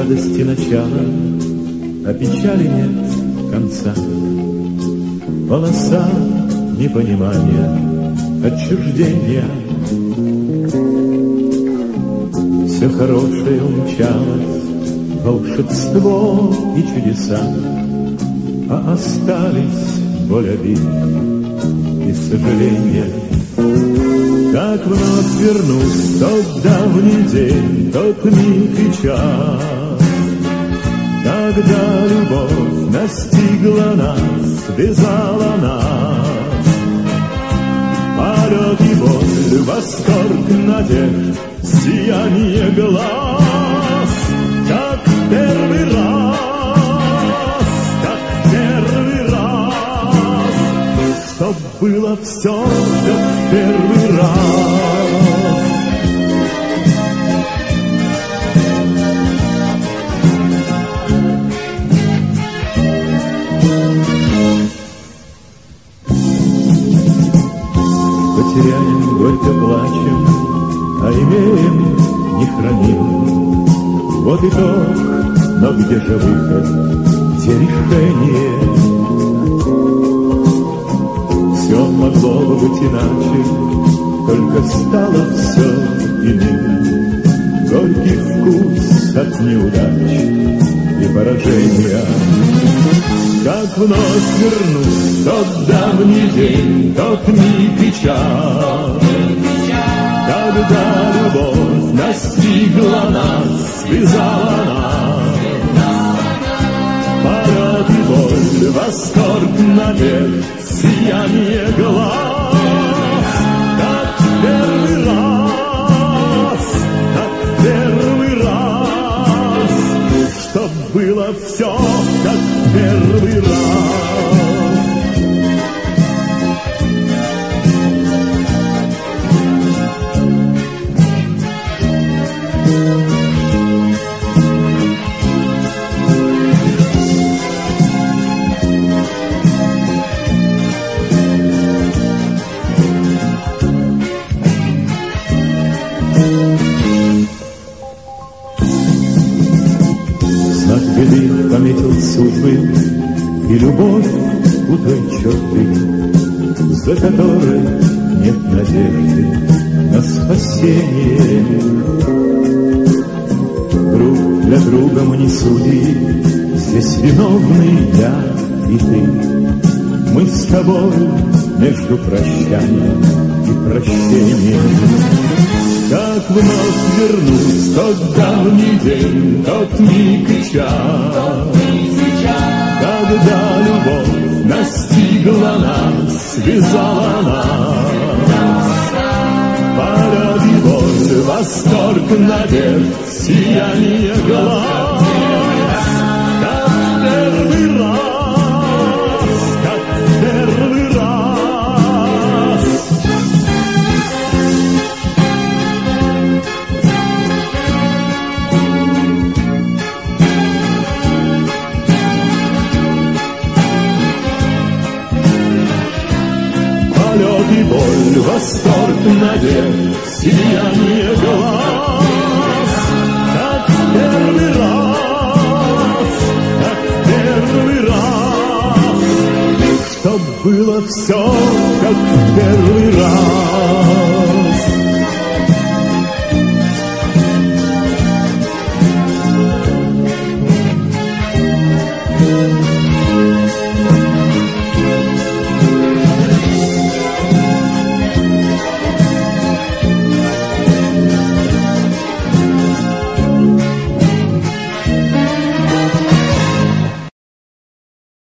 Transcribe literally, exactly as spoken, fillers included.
радости начала, а печали нет конца. Полоса непонимания, отчуждения. Все хорошее умчалось, волшебство и чудеса, а остались боль обид и сожаления. Как вновь вернусь тот давний день, тот миг и час, когда любовь настигла нас, связала нас. Полет и боль, восторг, надежд, сияние глаз, как первый раз, как первый раз, чтоб было все, как первый раз. Потеряем, горько плачем, а имеем, не храним. Вот итог, но где же выход, где решение? Все могло бы быть иначе, только стало все иным. Горький вкус от неудач и поражения. Как вновь вернусь тот давний день, тот миг и час, когда любовь настигла нас, связала нас. Полет и боль, восторг, надежд, сияние глаз, как первый раз, как первый раз, чтоб было все, как первый раз. Знак беды пометил судьбы и любовь у той черты, за которой нет надежды на спасение. Друг для друга мы не судьи, здесь виновны я и ты. Мы с тобой между прощанием и прощением. Как вновь вернусь тот давний день, тот миг и час, когда любовь настигла нас, связала нас. Полет и боль, восторг, надежд, сияние глаз, как первый раз, как первый раз. Полет и боль, восторг, надежд, сияние глаз, как первый раз, как первый раз, чтоб было все, как первый раз.